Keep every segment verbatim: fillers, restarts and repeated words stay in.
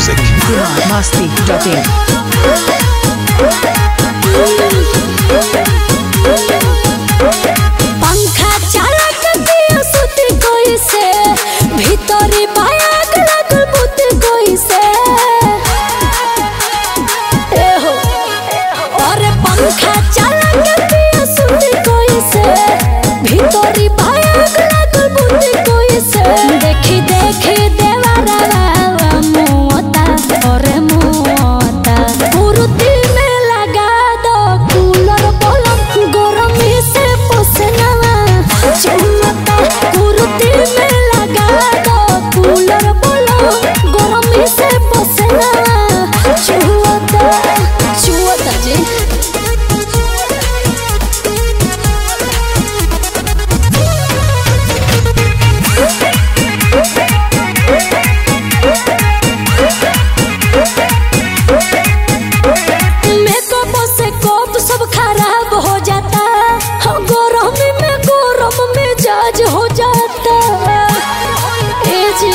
music. Masti dot in. पंखा चला के दिया सुती कोई से भीतरी बायाग लागल बुती कोई से ए हो अरे पंखा चला के दिया सुती कोई से भीतरी बायाग लागल बुती कोई से देखी देखी देवारा मोता अरे मोता पुरुती में लगा दो कूलर बोलम गरमी से पसीना चुमता पुरुती में लगा दो कूलर बोलम गरमी से पसीना चुमता चुमता जी मेकअप से कोप सब खराब हो जाता गरम में गरम मिजाज हो जाता ए जी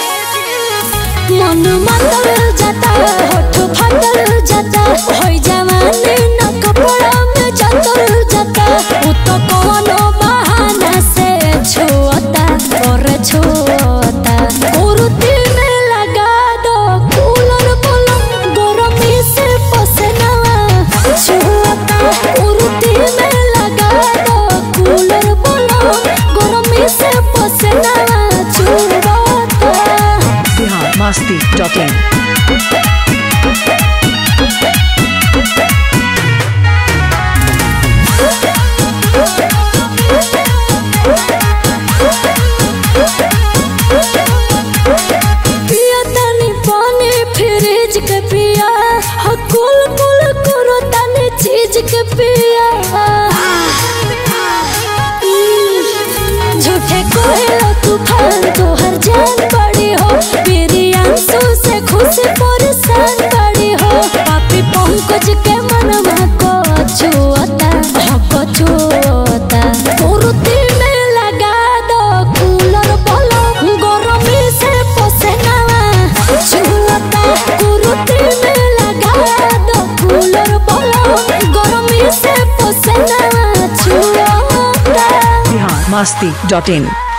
मन मातल जाता होठ फाटल जाता होई जवानी न कपड़ा में जातल जाता उ तो कोनो बहाना से छुअता और छुअता कुर्ती में लगा दो कूलर बोलम गरमी से पसीना छुअता कुर्ती में लगा दो कूलर बोलम गरमी से पसीना छुअता Masti dot in. पिया तनी पानी फ्रिज के पिया हो कुल कुल करो तनी चीज के पिया झूठे कोहेला तूफान तोहर जान बड़ी हो मेरी आंसू से खुशी परेशान बड़ी हो पापी पंकज के मनवा को छुअता को छुअता कुर्ती में लगा दो कूलर बोलो गरमी से पसीना छुअता कुर्ती में लगा दो कूलर बोलो गरमी से पसीना छुअता Masti dot in.